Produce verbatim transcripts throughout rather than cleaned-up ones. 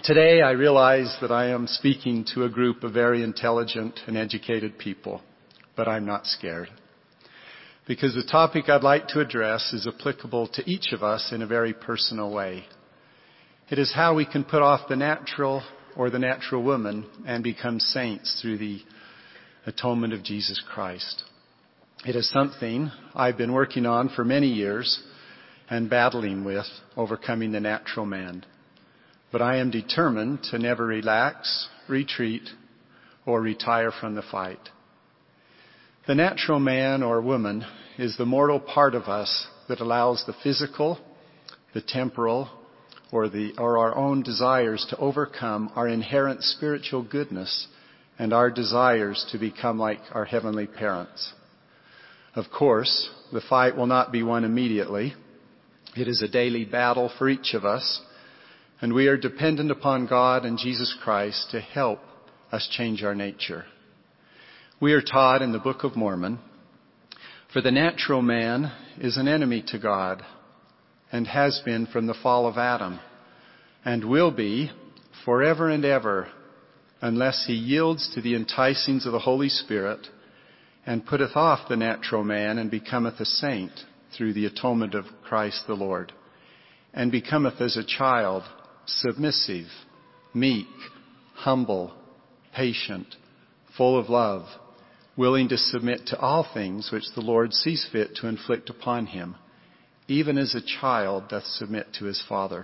Today I realize that I am speaking to a group of very intelligent and educated people, but I'm not scared. Because the topic I'd like to address is applicable to each of us in a very personal way. It is how we can put off the natural or the natural woman and become saints through the atonement of Jesus Christ. It is something I've been working on for many years and battling with, overcoming the natural man. But I am determined to never relax, retreat, or retire from the fight. The natural man or woman is the mortal part of us that allows the physical, the temporal, or the or our own desires to overcome our inherent spiritual goodness and our desires to become like our heavenly parents. Of course, the fight will not be won immediately. It is a daily battle for each of us. And we are dependent upon God and Jesus Christ to help us change our nature. We are taught in the Book of Mormon, for the natural man is an enemy to God and has been from the fall of Adam and will be forever and ever unless he yields to the enticings of the Holy Spirit and putteth off the natural man and becometh a saint through the atonement of Christ the Lord, and becometh as a child, submissive, meek, humble, patient, full of love, willing to submit to all things which the Lord sees fit to inflict upon him, even as a child doth submit to his father.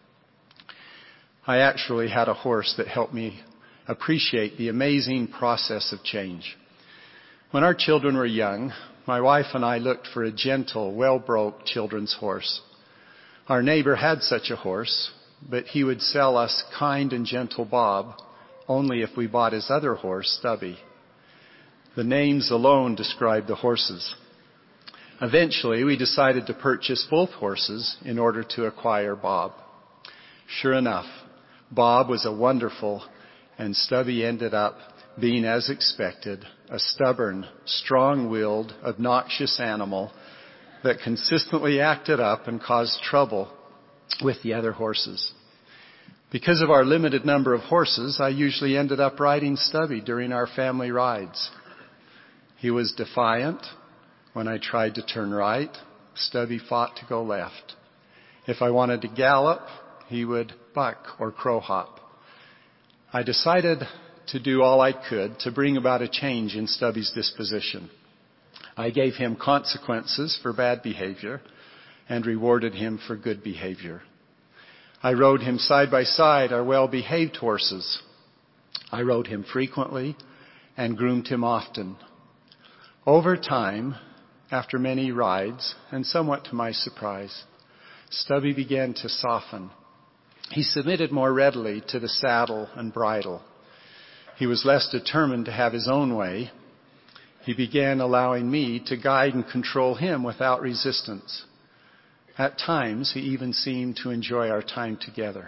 I actually had a horse that helped me appreciate the amazing process of change. When our children were young, my wife and I looked for a gentle, well-broke children's horse. Our neighbor had such a horse, but he would sell us kind and gentle Bob only if we bought his other horse, Stubby. The names alone described the horses. Eventually, we decided to purchase both horses in order to acquire Bob. Sure enough, Bob was a wonderful, and Stubby ended up being, as expected, a stubborn, strong-willed, obnoxious animal that consistently acted up and caused trouble with the other horses. Because of our limited number of horses, I usually ended up riding Stubby during our family rides. He was defiant. When I tried to turn right, Stubby fought to go left. If I wanted to gallop, he would buck or crow hop. I decided to do all I could to bring about a change in Stubby's disposition. I gave him consequences for bad behavior and rewarded him for good behavior. I rode him side by side our well-behaved horses. I rode him frequently and groomed him often. Over time, after many rides, and somewhat to my surprise, Stubby began to soften. He submitted more readily to the saddle and bridle. He was less determined to have his own way. He began allowing me to guide and control him without resistance. At times, he even seemed to enjoy our time together.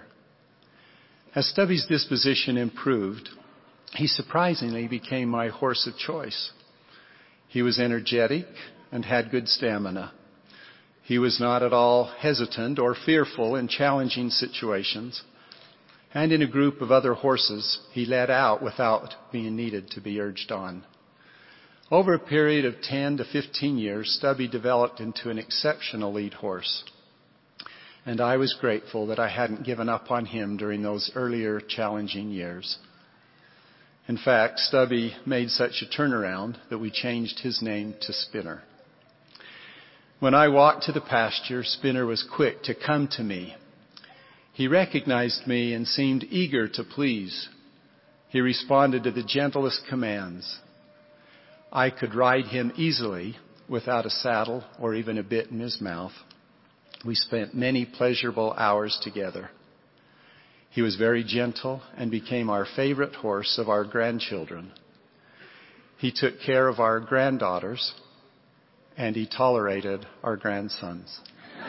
As Stubby's disposition improved, he surprisingly became my horse of choice. He was energetic and had good stamina. He was not at all hesitant or fearful in challenging situations. And in a group of other horses, he led out without being needed to be urged on. Over a period of ten to fifteen years, Stubby developed into an exceptional lead horse. And I was grateful that I hadn't given up on him during those earlier challenging years. In fact, Stubby made such a turnaround that we changed his name to Spinner. When I walked to the pasture, Spinner was quick to come to me. He recognized me and seemed eager to please. He responded to the gentlest commands. I could ride him easily without a saddle or even a bit in his mouth. We spent many pleasurable hours together. He was very gentle and became our favorite horse of our grandchildren. He took care of our granddaughters, and he tolerated our grandsons.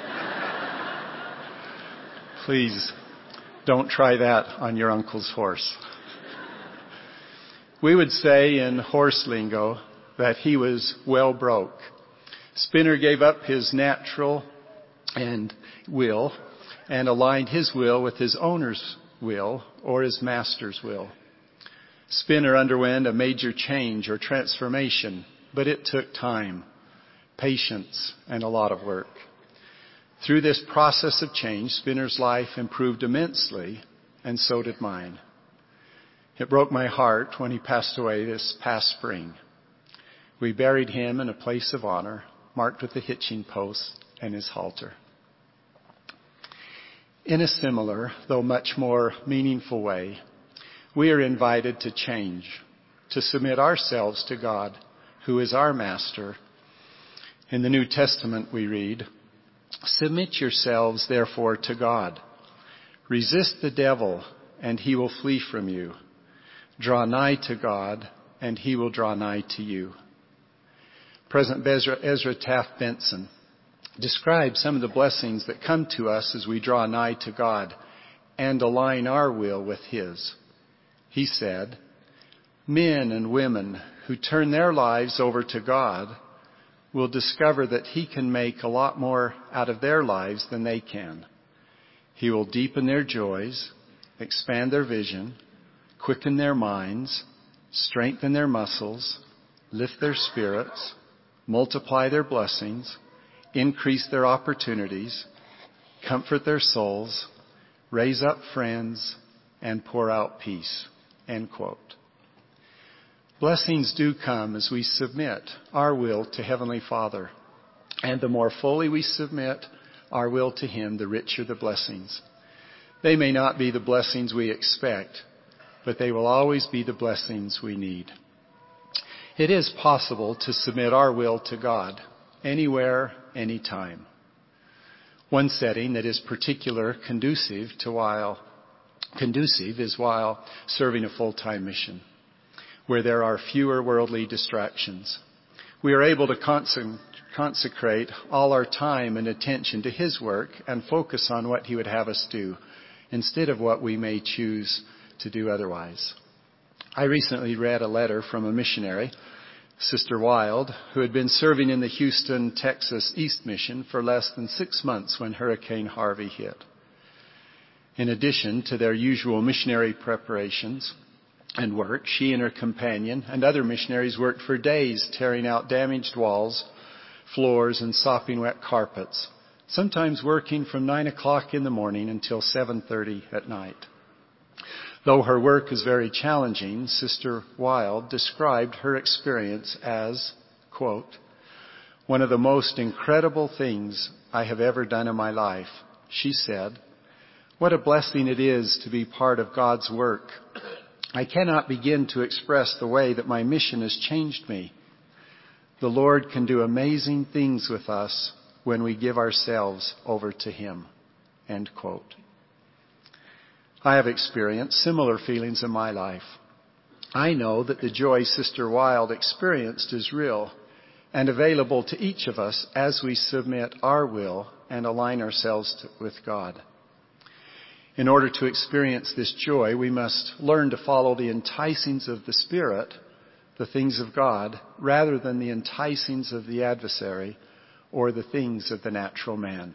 Please don't try that on your uncle's horse. We would say in horse lingo that he was well broke. Spinner gave up his natural and will and aligned his will with his owner's will or his master's will. Spinner underwent a major change or transformation, but it took time, patience, and a lot of work. Through this process of change, Spinner's life improved immensely, and so did mine. It broke my heart when he passed away this past spring. We buried him in a place of honor, marked with a hitching post and his halter. In a similar, though much more meaningful way, we are invited to change, to submit ourselves to God, who is our master. In the New Testament we read, "Submit yourselves therefore to God. Resist the devil, and he will flee from you. Draw nigh to God, and he will draw nigh to you." President Ezra, Ezra Taft Benson describes some of the blessings that come to us as we draw nigh to God and align our will with his. He said, "Men and women who turn their lives over to God will discover that he can make a lot more out of their lives than they can. He will deepen their joys, expand their vision, quicken their minds, strengthen their muscles, lift their spirits, multiply their blessings, increase their opportunities, comfort their souls, raise up friends, and pour out peace." End quote. Blessings do come as we submit our will to Heavenly Father. And the more fully we submit our will to him, the richer the blessings. They may not be the blessings we expect, but they will always be the blessings we need. It is possible to submit our will to God anywhere, anytime. One setting that is particular conducive to while conducive is while serving a full-time mission, where there are fewer worldly distractions. We are able to consec- consecrate all our time and attention to his work and focus on what he would have us do instead of what we may choose to do otherwise. I recently read a letter from a missionary, Sister Wild, who had been serving in the Houston, Texas East Mission for less than six months when Hurricane Harvey hit. In addition to their usual missionary preparations and work, she and her companion and other missionaries worked for days tearing out damaged walls, floors, and sopping wet carpets, sometimes working from nine o'clock in the morning until seven thirty at night. Though her work is very challenging, Sister Wild described her experience as, quote, "one of the most incredible things I have ever done in my life." She said, "What a blessing it is to be part of God's work. I cannot begin to express the way that my mission has changed me. The Lord can do amazing things with us when we give ourselves over to him." End quote. I have experienced similar feelings in my life. I know that the joy Sister Wild experienced is real and available to each of us as we submit our will and align ourselves to, with God. In order to experience this joy, we must learn to follow the enticings of the Spirit, the things of God, rather than the enticings of the adversary or the things of the natural man.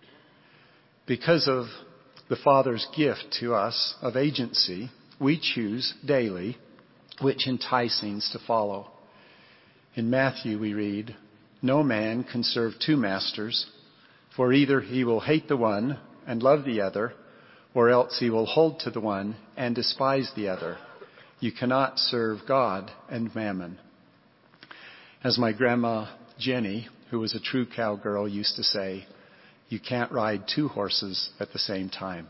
Because of the Father's gift to us of agency, we choose daily which enticings to follow. In Matthew we read, "No man can serve two masters, for either he will hate the one and love the other, or else he will hold to the one and despise the other. You cannot serve God and mammon." As my grandma Jenny, who was a true cowgirl, used to say, "You can't ride two horses at the same time."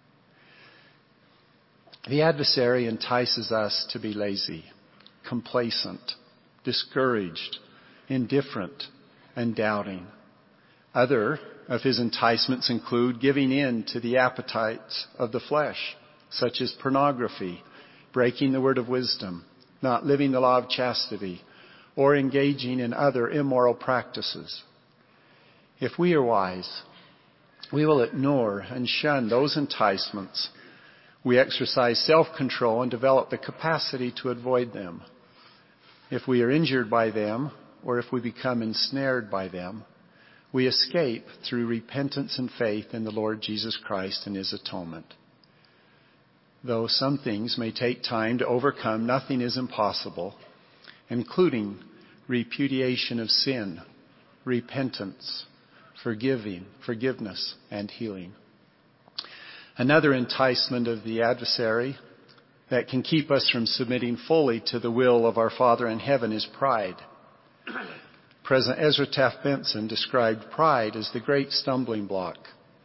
The adversary entices us to be lazy, complacent, discouraged, indifferent, and doubting. Other of his enticements include giving in to the appetites of the flesh, such as pornography, breaking the word of wisdom, not living the law of chastity, or engaging in other immoral practices. If we are wise, we will ignore and shun those enticements. We exercise self-control and develop the capacity to avoid them. If we are injured by them, or if we become ensnared by them, we escape through repentance and faith in the Lord Jesus Christ and his atonement. though some things may take time to overcome, nothing is impossible, including repudiation of sin, repentance, forgiving, forgiveness, and healing. Another enticement of the adversary that can keep us from submitting fully to the will of our Father in heaven is pride. President Ezra Taft Benson described pride as the great stumbling block.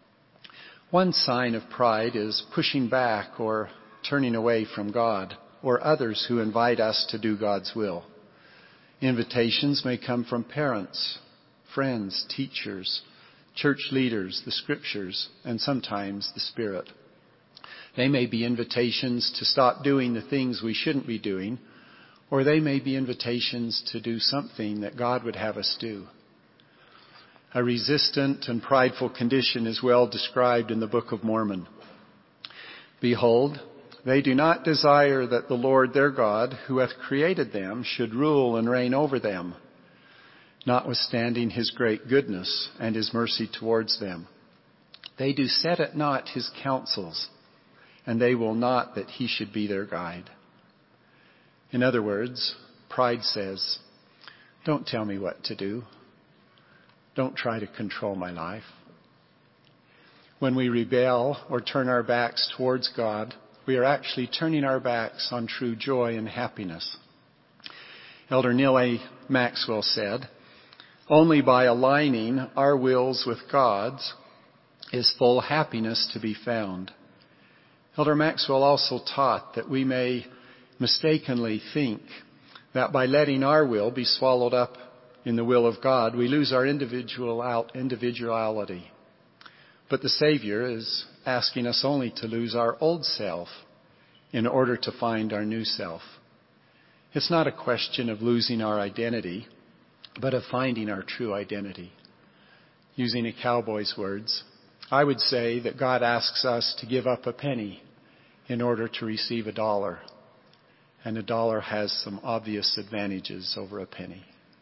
One sign of pride is pushing back or turning away from God or others who invite us to do God's will. Invitations may come from parents, friends, teachers, church leaders, the scriptures, and sometimes the Spirit. They may be invitations to stop doing the things we shouldn't be doing, or they may be invitations to do something that God would have us do. A resistant and prideful condition is well described in the Book of Mormon. Behold, they do not desire that the Lord their God, who hath created them, should rule and reign over them, notwithstanding his great goodness and his mercy towards them. They do set at naught his counsels, and they will not that he should be their guide. In other words, pride says, don't tell me what to do. Don't try to control my life. When we rebel or turn our backs towards God, we are actually turning our backs on true joy and happiness. Elder Neal A. Maxwell said, only by aligning our wills with God's is full happiness to be found. Elder Maxwell also taught that we may mistakenly think that by letting our will be swallowed up in the will of God, we lose our individual individuality. But the Savior is asking us only to lose our old self in order to find our new self. It's not a question of losing our identity, but of finding our true identity. Using a cowboy's words, I would say that God asks us to give up a penny in order to receive a dollar. And a dollar has some obvious advantages over a penny.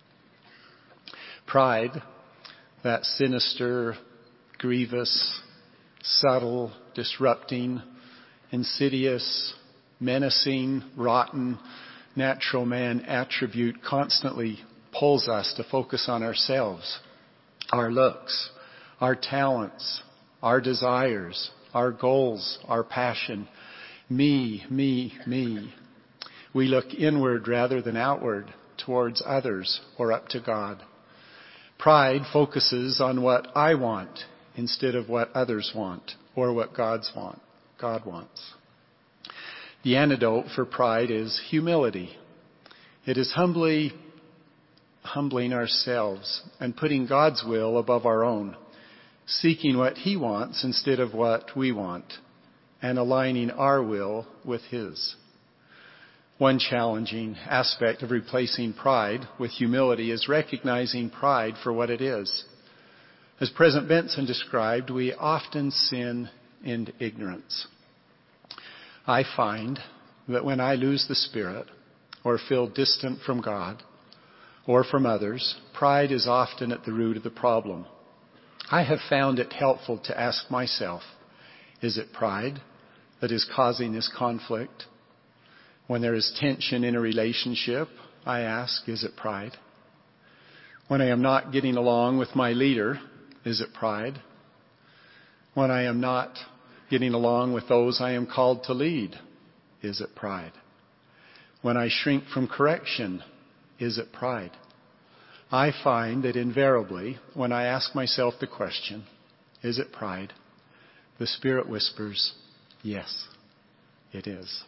Pride, that sinister, grievous, subtle, disrupting, insidious, menacing, rotten, natural man attribute constantly pulls us to focus on ourselves, our looks, our talents, our desires, our goals, our passion. Me, me, me. We look inward rather than outward, towards others or up to God. Pride focuses on what I want instead of what others want or what God's want, God wants. The antidote for pride is humility. It is humbly humbling ourselves and putting God's will above our own, seeking what He wants instead of what we want, and aligning our will with His. One challenging aspect of replacing pride with humility is recognizing pride for what it is. As President Benson described, we often sin in ignorance. I find that when I lose the Spirit or feel distant from God or from others, pride is often at the root of the problem. I have found it helpful to ask myself, is it pride that is causing this conflict? When there is tension in a relationship, I ask, is it pride? When I am not getting along with my leader, is it pride? When I am not getting along with those I am called to lead, is it pride? When I shrink from correction, is it pride? I find that invariably, when I ask myself the question, is it pride? The Spirit whispers, yes, it is.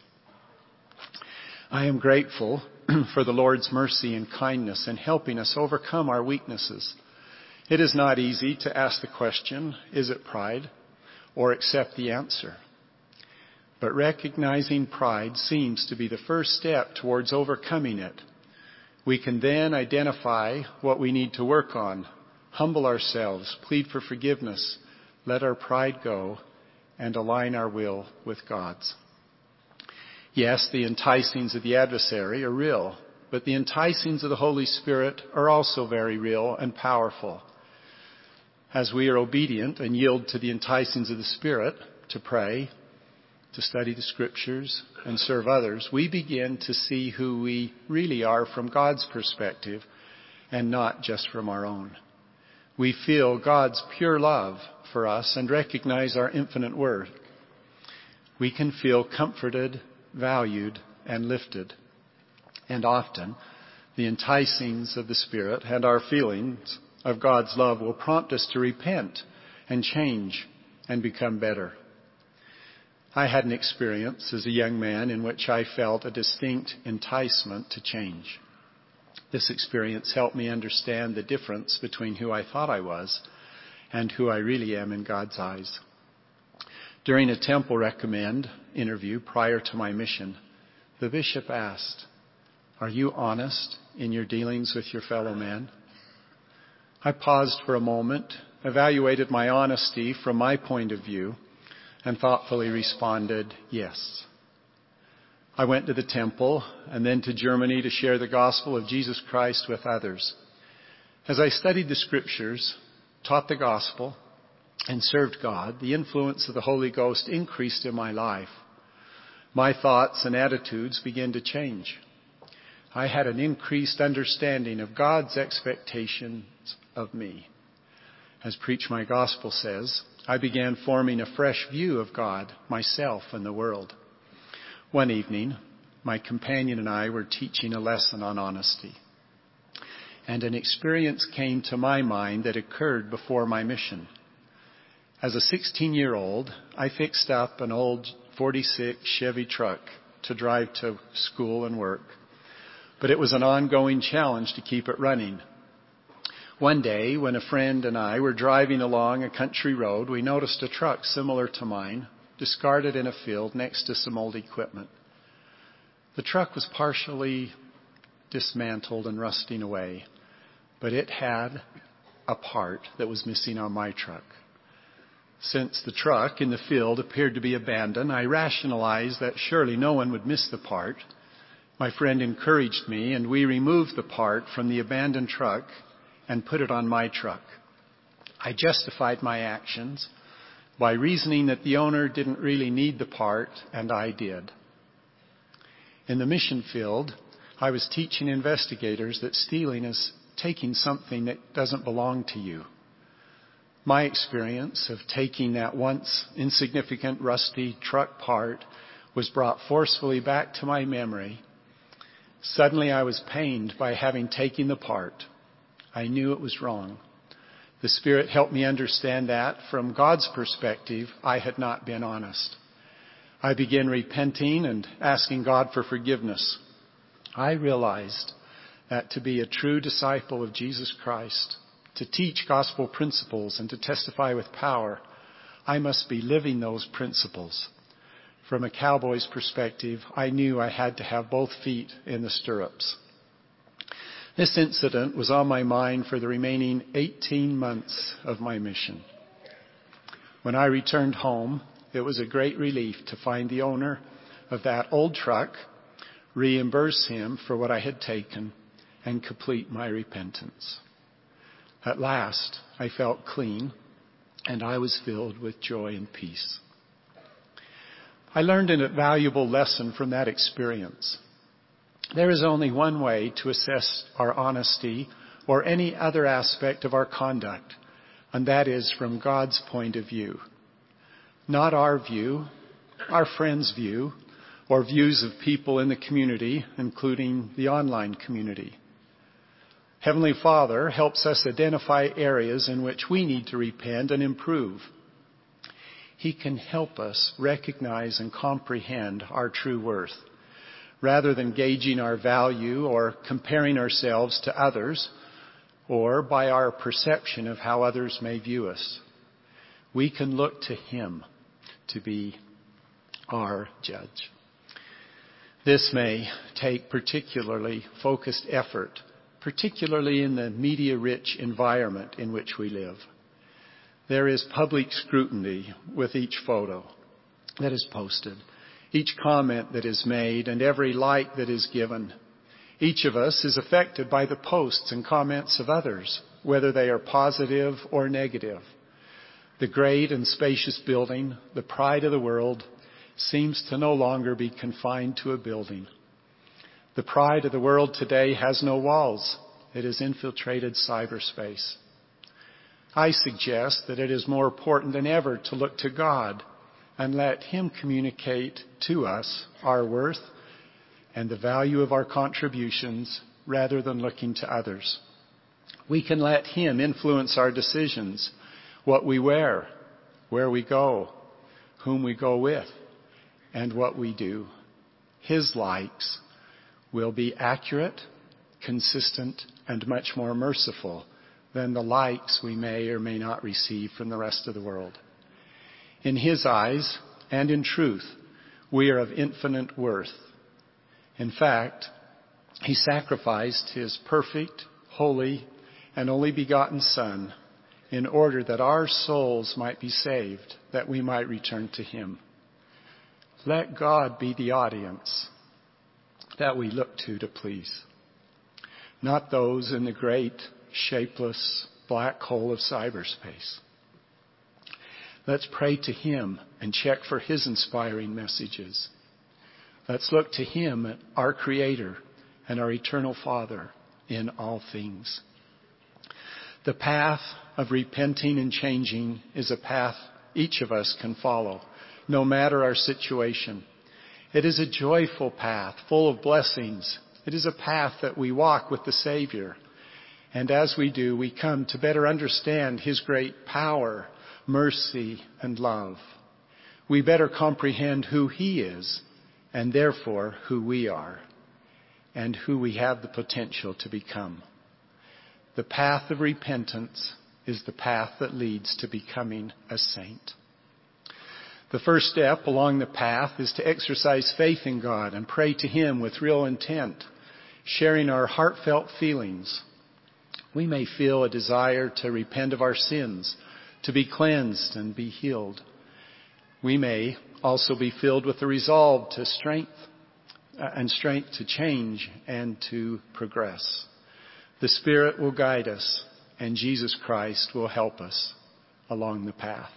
I am grateful for the Lord's mercy and kindness in helping us overcome our weaknesses. It is not easy to ask the question, is it pride, or accept the answer. But recognizing pride seems to be the first step towards overcoming it. We can then identify what we need to work on, humble ourselves, plead for forgiveness, let our pride go, and align our will with God's. Yes, the enticings of the adversary are real, but the enticings of the Holy Spirit are also very real and powerful. As we are obedient and yield to the enticings of the Spirit to pray, to study the Scriptures and serve others, we begin to see who we really are from God's perspective and not just from our own. We feel God's pure love for us and recognize our infinite worth. We can feel comforted, valued, and lifted. And often, the enticings of the Spirit and our feelings of God's love will prompt us to repent and change and become better. I had an experience as a young man in which I felt a distinct enticement to change. This experience helped me understand the difference between who I thought I was and who I really am in God's eyes. During a temple recommend interview prior to my mission, the bishop asked, "Are you honest in your dealings with your fellow man?" I paused for a moment, evaluated my honesty from my point of view, and thoughtfully responded, "Yes." I went to the temple and then to Germany to share the gospel of Jesus Christ with others. As I studied the Scriptures, taught the gospel, and served God, the influence of the Holy Ghost increased in my life. My thoughts and attitudes began to change. I had an increased understanding of God's expectations of me. As Preach My Gospel says, I began forming a fresh view of God, myself, and the world. One evening, my companion and I were teaching a lesson on honesty. And an experience came to my mind that occurred before my mission. As a sixteen-year-old, I fixed up an old forty-six Chevy truck to drive to school and work. But it was an ongoing challenge to keep it running. One day, when a friend and I were driving along a country road, we noticed a truck similar to mine, discarded in a field next to some old equipment. The truck was partially dismantled and rusting away, but it had a part that was missing on my truck. Since the truck in the field appeared to be abandoned, I rationalized that surely no one would miss the part. My friend encouraged me, and we removed the part from the abandoned truck and put it on my truck. I justified my actions by reasoning that the owner didn't really need the part, and I did. In the mission field, I was teaching investigators that stealing is taking something that doesn't belong to you. My experience of taking that once insignificant rusty truck part was brought forcefully back to my memory. Suddenly I was pained by having taken the part. I knew it was wrong. The Spirit helped me understand that from God's perspective, I had not been honest. I began repenting and asking God for forgiveness. I realized that to be a true disciple of Jesus Christ, to teach gospel principles and to testify with power, I must be living those principles. From a cowboy's perspective, I knew I had to have both feet in the stirrups. This incident was on my mind for the remaining eighteen months of my mission. When I returned home, it was a great relief to find the owner of that old truck, reimburse him for what I had taken, and complete my repentance. At last, I felt clean, and I was filled with joy and peace. I learned a valuable lesson from that experience. There is only one way to assess our honesty or any other aspect of our conduct, and that is from God's point of view. Not our view, our friends' view, or views of people in the community, including the online community. Heavenly Father helps us identify areas in which we need to repent and improve. He can help us recognize and comprehend our true worth, rather than gauging our value or comparing ourselves to others, or by our perception of how others may view us. We can look to Him to be our judge. This may take particularly focused effort, particularly in the media-rich environment in which we live. There is public scrutiny with each photo that is posted, each comment that is made, and every like that is given. Each of us is affected by the posts and comments of others, whether they are positive or negative. The great and spacious building, the pride of the world, seems to no longer be confined to a building. The pride of the world today has no walls. It has infiltrated cyberspace. I suggest that it is more important than ever to look to God and let Him communicate to us our worth and the value of our contributions rather than looking to others. We can let Him influence our decisions, what we wear, where we go, whom we go with, and what we do. His likes will be accurate, consistent, and much more merciful than the likes we may or may not receive from the rest of the world. In His eyes, and in truth, we are of infinite worth. In fact, He sacrificed His perfect, holy, and only begotten Son in order that our souls might be saved, that we might return to Him. Let God be the audience that we look to to please, not those in the great, shapeless black hole of cyberspace. Let's pray to Him and check for His inspiring messages. Let's look to Him, our Creator and our eternal Father, in all things. The path of repenting and changing is a path each of us can follow, no matter our situation. It is a joyful path, full of blessings. It is a path that we walk with the Savior. And as we do, we come to better understand His great power, mercy, and love. We better comprehend who He is, and therefore who we are, and who we have the potential to become. The path of repentance is the path that leads to becoming a saint. The first step along the path is to exercise faith in God and pray to Him with real intent, sharing our heartfelt feelings. We may feel a desire to repent of our sins, to be cleansed and be healed. We may also be filled with the resolve to strength uh, and strength to change and to progress. The Spirit will guide us, and Jesus Christ will help us along the path.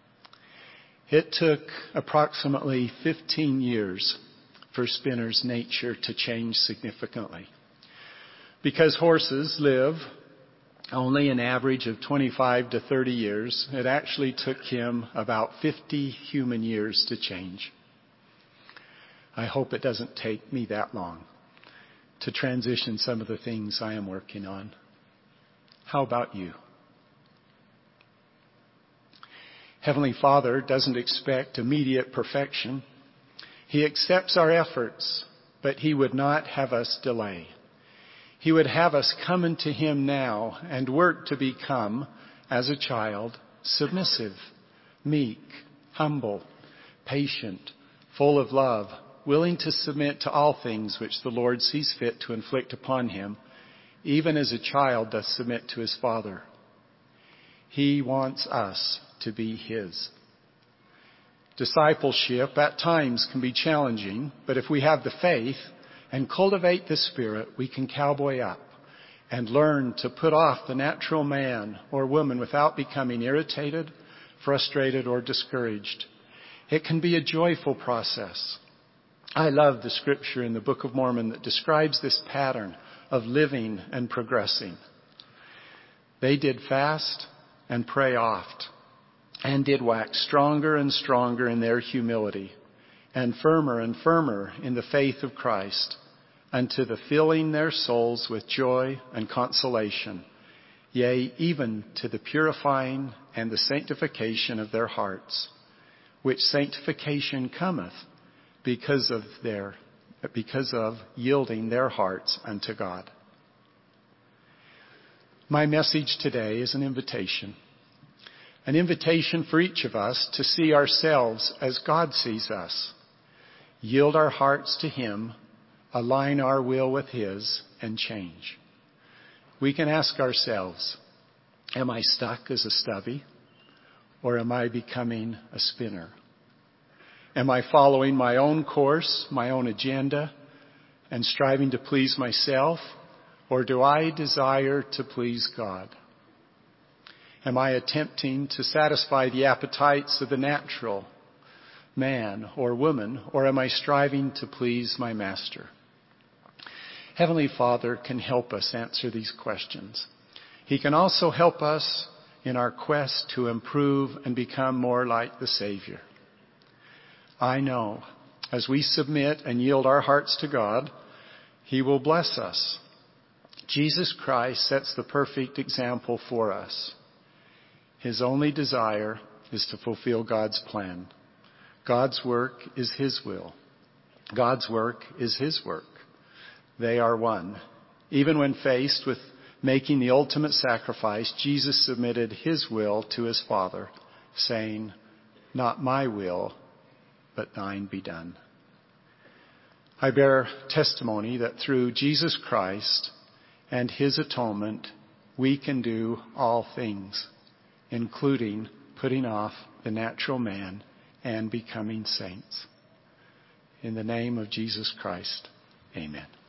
It took approximately fifteen years for Spinner's nature to change significantly. Because horses live only an average of twenty-five to thirty years, it actually took him about fifty human years to change. I hope it doesn't take me that long to transition some of the things I am working on. How about you? Heavenly Father doesn't expect immediate perfection. He accepts our efforts, but He would not have us delay. He would have us come into Him now and work to become, as a child, submissive, meek, humble, patient, full of love, willing to submit to all things which the Lord sees fit to inflict upon Him, even as a child doth submit to his father. He wants us to be His. Discipleship at times can be challenging, but if we have the faith and cultivate the Spirit, we can cowboy up and learn to put off the natural man or woman without becoming irritated, frustrated, or discouraged. It can be a joyful process. I love the scripture in the Book of Mormon that describes this pattern of living and progressing. They did fast and pray oft, and did wax stronger and stronger in their humility, and firmer and firmer in the faith of Christ, unto the filling their souls with joy and consolation, yea, even to the purifying and the sanctification of their hearts, which sanctification cometh because of their because of yielding their hearts unto God. My message today is an invitation. An invitation for each of us to see ourselves as God sees us. Yield our hearts to Him, align our will with His, and change. We can ask ourselves, am I stuck as a stubby? Or am I becoming a spinner? Am I following my own course, my own agenda, and striving to please myself? Or do I desire to please God? Am I attempting to satisfy the appetites of the natural, man or woman, or am I striving to please my master? Heavenly Father can help us answer these questions. He can also help us in our quest to improve and become more like the Savior. I know as we submit and yield our hearts to God, He will bless us. Jesus Christ sets the perfect example for us. His only desire is to fulfill God's plan. God's work is His will. God's work is His work. They are one. Even when faced with making the ultimate sacrifice, Jesus submitted His will to His Father, saying, "Not my will, but thine be done." I bear testimony that through Jesus Christ and His atonement, we can do all things, including putting off the natural man and becoming saints. In the name of Jesus Christ, amen.